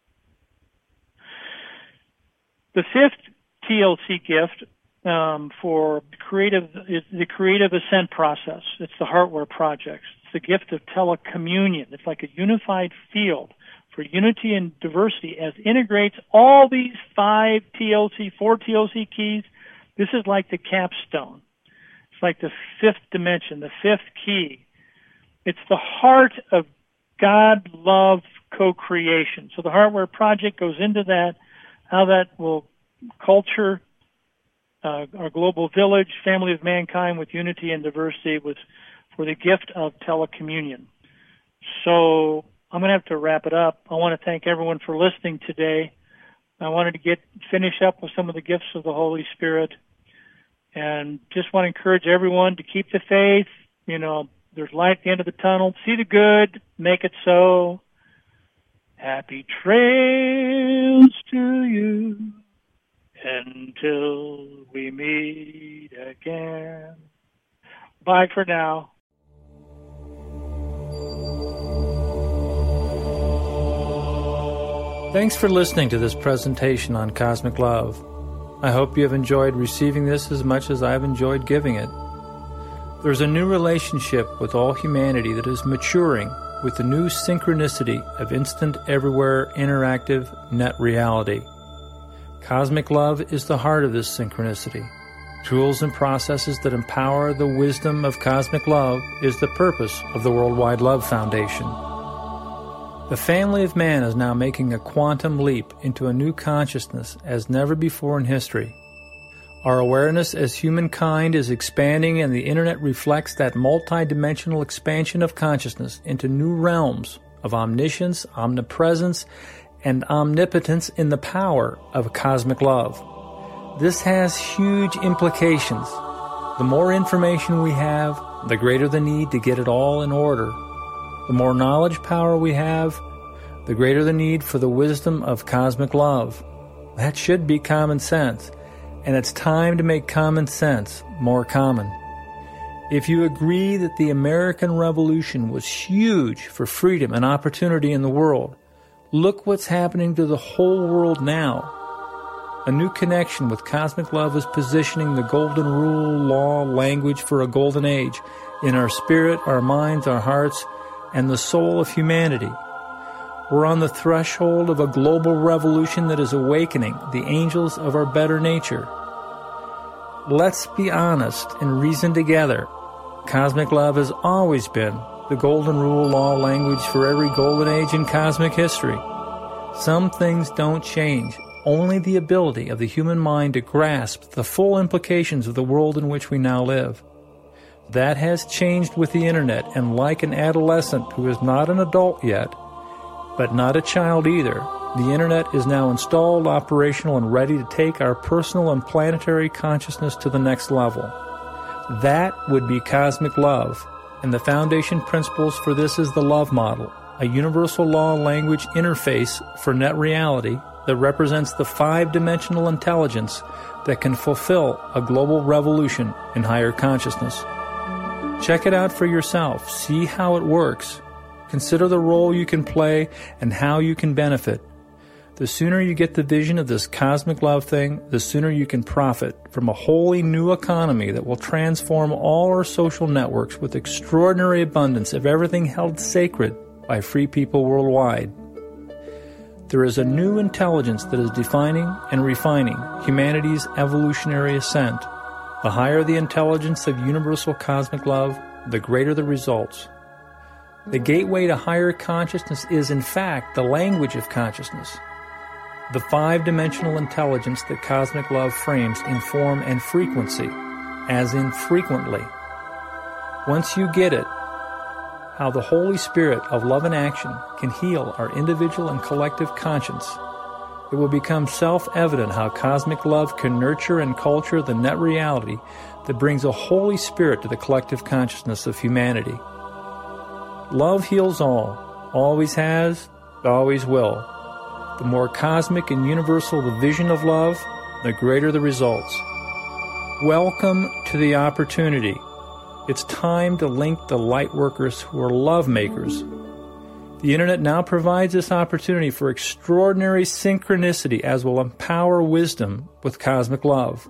The fifth T L C gift um, for creative is the creative ascent process. It's the Heartware projects. It's the gift of telecommunion. It's like a unified field for unity and diversity as integrates all these five T L C, four T L C keys. This is like the capstone. It's like the fifth dimension, the fifth key. It's the heart of God, love, co-creation. So the Heartware project goes into that, how that will culture uh, our global village, family of mankind with unity and diversity with for the gift of telecommunion. So I'm going to have to wrap it up. I want to thank everyone for listening today. I wanted to get finish up with some of the gifts of the Holy Spirit, and just want to encourage everyone to keep the faith. You know, there's light at the end of the tunnel. See the good, make it so. Happy trails to you until we meet again. Bye for now. Thanks for listening to this presentation on Cosmic Love. I hope you have enjoyed receiving this as much as I've enjoyed giving it. There's a new relationship with all humanity that is maturing with the new synchronicity of instant, everywhere, interactive net reality. Cosmic Love is the heart of this synchronicity. Tools and processes that empower the wisdom of Cosmic Love is the purpose of the Worldwide Love Foundation. The family of man is now making a quantum leap into a new consciousness as never before in history. Our awareness as humankind is expanding, and the Internet reflects that multidimensional expansion of consciousness into new realms of omniscience, omnipresence, and omnipotence in the power of cosmic love. This has huge implications. The more information we have, the greater the need to get it all in order. The more knowledge power we have, the greater the need for the wisdom of cosmic love. That should be common sense, and it's time to make common sense more common. If you agree that the American Revolution was huge for freedom and opportunity in the world, look what's happening to the whole world now. A new connection with cosmic love is positioning the golden rule, law, language for a golden age in our spirit, our minds, our hearts, and the soul of humanity. We're on the threshold of a global revolution that is awakening the angels of our better nature. Let's be honest and reason together. Cosmic love has always been the golden rule, law, language for every golden age in cosmic history. Some things don't change. Only the ability of the human mind to grasp the full implications of the world in which we now live. That has changed with the internet, and like an adolescent who is not an adult yet, but not a child either, the internet is now installed, operational, and ready to take our personal and planetary consciousness to the next level. That would be cosmic love, and the foundation principles for this is the love model, a universal law language interface for net reality that represents the five-dimensional intelligence that can fulfill a global revolution in higher consciousness. Check it out for yourself. See how it works. Consider the role you can play and how you can benefit. The sooner you get the vision of this cosmic love thing, the sooner you can profit from a wholly new economy that will transform all our social networks with extraordinary abundance of everything held sacred by free people worldwide. There is a new intelligence that is defining and refining humanity's evolutionary ascent. The higher the intelligence of universal cosmic love, the greater the results. The gateway to higher consciousness is, in fact, the language of consciousness. The five-dimensional intelligence that cosmic love frames in form and frequency, as in frequently. Once you get it, how the Holy Spirit of love and action can heal our individual and collective conscience, it will become self-evident how cosmic love can nurture and culture the net reality that brings a Holy Spirit to the collective consciousness of humanity. Love heals all, always has, always will. The more cosmic and universal the vision of love, the greater the results. Welcome to the opportunity. It's time to link the light workers who are love makers. The internet now provides this opportunity for extraordinary synchronicity as will empower wisdom with cosmic love.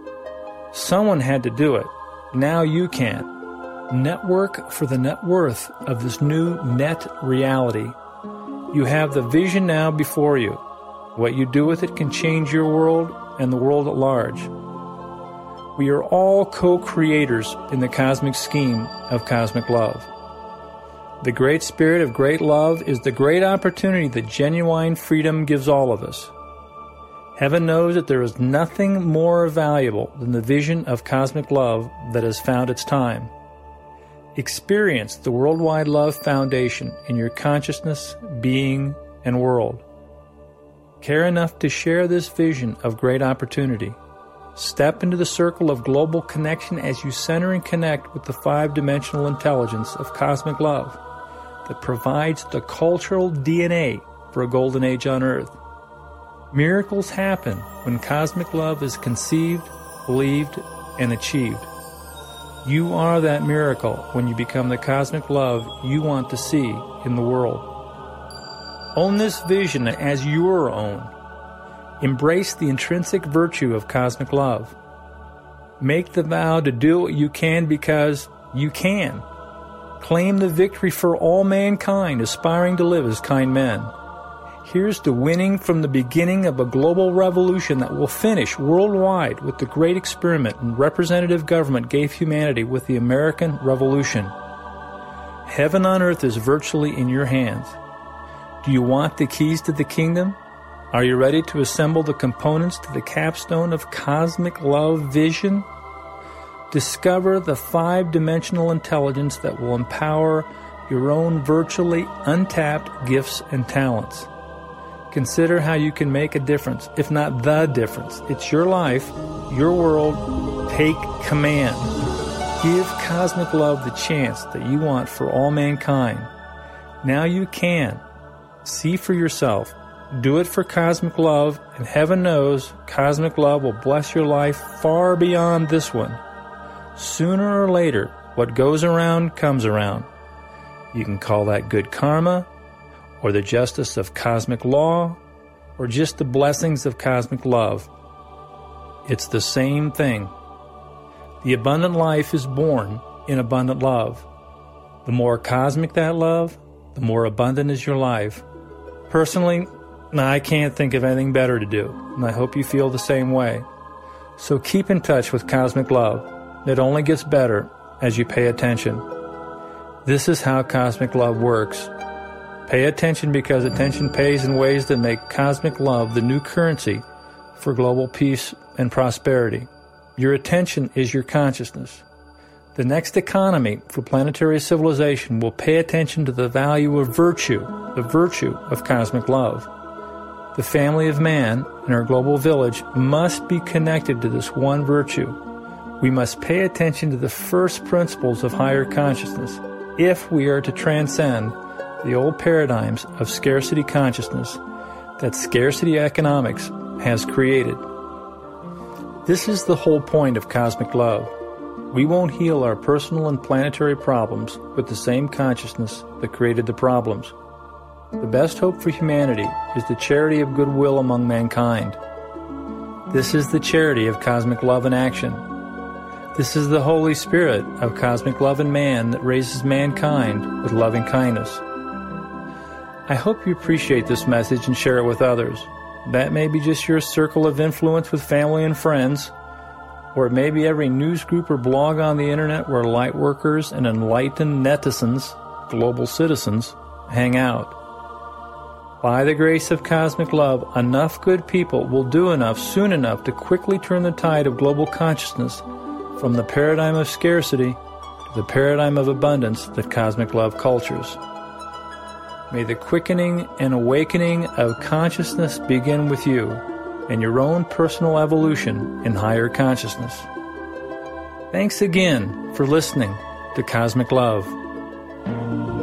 Someone had to do it. Now you can. Network for the net worth of this new net reality. You have the vision now before you. What you do with it can change your world and the world at large. We are all co-creators in the cosmic scheme of cosmic love. The great spirit of great love is the great opportunity that genuine freedom gives all of us. Heaven knows that there is nothing more valuable than the vision of cosmic love that has found its time. Experience the Worldwide Love Foundation in your consciousness, being, and world. Care enough to share this vision of great opportunity. Step into the circle of global connection as you center and connect with the five-dimensional intelligence of cosmic love that provides the cultural D N A for a golden age on Earth. Miracles happen when cosmic love is conceived, believed, and achieved. You are that miracle when you become the cosmic love you want to see in the world. Own this vision as your own. Embrace the intrinsic virtue of cosmic love. Make the vow to do what you can because you can. Claim the victory for all mankind aspiring to live as kind men. Here's to winning from the beginning of a global revolution that will finish worldwide with the great experiment and representative government gave humanity with the American Revolution. Heaven on earth is virtually in your hands. Do you want the keys to the kingdom? Are you ready to assemble the components to the capstone of cosmic love vision? Discover the five-dimensional intelligence that will empower your own virtually untapped gifts and talents. Consider how you can make a difference, if not the difference. It's your life, your world. Take command. Give cosmic love the chance that you want for all mankind. Now you can. See for yourself. Do it for cosmic love, and heaven knows cosmic love will bless your life far beyond this one. Sooner or later, what goes around comes around. You can call that good karma, or the justice of cosmic law, or just the blessings of cosmic love. It's the same thing. The abundant life is born in abundant love. The more cosmic that love, the more abundant is your life. Personally, I can't think of anything better to do, and I hope you feel the same way. So keep in touch with cosmic love. It only gets better as you pay attention. This is how cosmic love works. Pay attention because attention pays in ways that make cosmic love the new currency for global peace and prosperity. Your attention is your consciousness. The next economy for planetary civilization will pay attention to the value of virtue, the virtue of cosmic love. The family of man in our global village must be connected to this one virtue. We must pay attention to the first principles of higher consciousness if we are to transcend the old paradigms of scarcity consciousness that scarcity economics has created. This is the whole point of cosmic love. We won't heal our personal and planetary problems with the same consciousness that created the problems. The best hope for humanity is the charity of goodwill among mankind. This is the charity of cosmic love in action. This is the Holy Spirit of cosmic love in man that raises mankind with loving kindness. I hope you appreciate this message and share it with others. That may be just your circle of influence with family and friends, or it may be every news group or blog on the internet where light workers and enlightened netizens, global citizens, hang out. By the grace of cosmic love, enough good people will do enough soon enough to quickly turn the tide of global consciousness from the paradigm of scarcity to the paradigm of abundance that cosmic love cultures. May the quickening and awakening of consciousness begin with you and your own personal evolution in higher consciousness. Thanks again for listening to Cosmic Love.